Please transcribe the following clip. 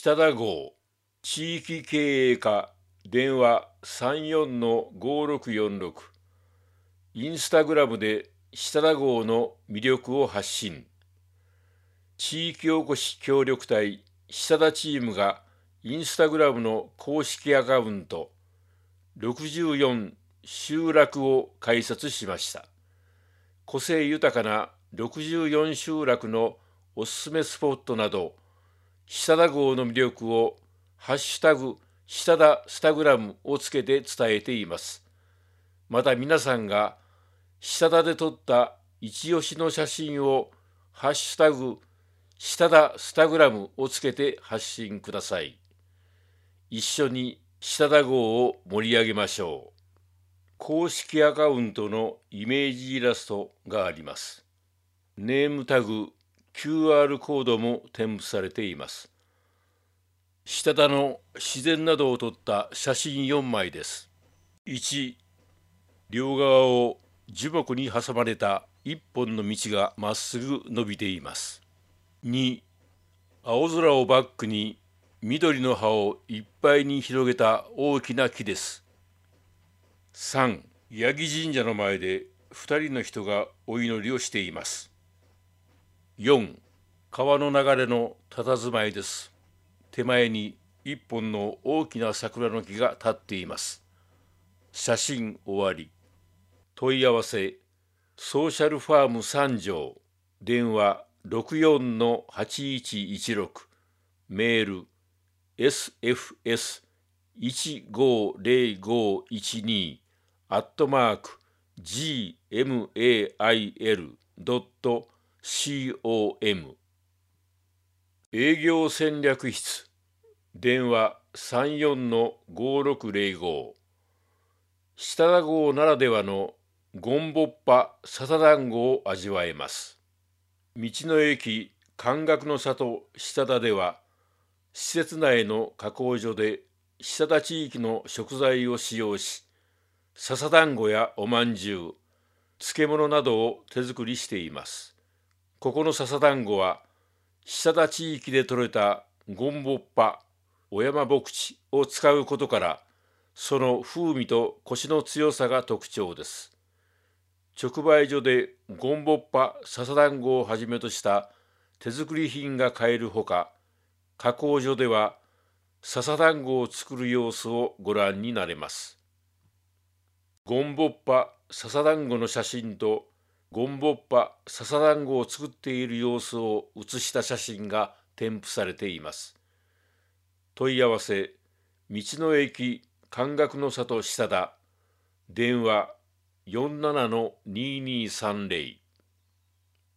下田号、地域経営課、電話34-5646、インスタグラムで下田号の魅力を発信。地域おこし協力隊下田チームがインスタグラムの公式アカウント64集落を開設しました。個性豊かな64集落のおすすめスポットなど、下田号の魅力をハッシュタグ下田スタグラムをつけて伝えています。また皆さんが下田で撮った一押しの写真をハッシュタグ下田スタグラムをつけて発信ください。一緒に下田号を盛り上げましょう。公式アカウントのイメージイラストがあります。ネームタグ、QR コードも添付されています。下田の自然などを撮った写真4枚です。1、両側を樹木に挟まれた一本の道がまっすぐ伸びています。2、青空をバックに緑の葉をいっぱいに広げた大きな木です。3、八木神社の前で2人の人がお祈りをしています。4、川の流れの佇まいです。手前に一本の大きな桜の木が立っています。写真終わり。問い合わせ、ソーシャルファーム三条、電話64-8116、メール sfs150512 @gmail.com。 営業戦略室、電話34-5605。下田号ならではのゴンボッパ笹団子を味わえます。道の駅感覚の里下田では、施設内の加工所で下田地域の食材を使用し、笹団子やおまんじゅう、漬物などを手作りしています。ここの笹団子は、下田地域で採れたゴンボッパ、お山牧地を使うことから、その風味とコシの強さが特徴です。直売所でゴンボッパ笹団子をはじめとした手作り品が買えるほか、加工所では笹団子を作る様子をご覧になれます。ゴンボッパ笹団子の写真とゴンボッパ笹団子を作っている様子を写した写真が添付されています。問い合わせ、道の駅感覚の里下田、電話47-2230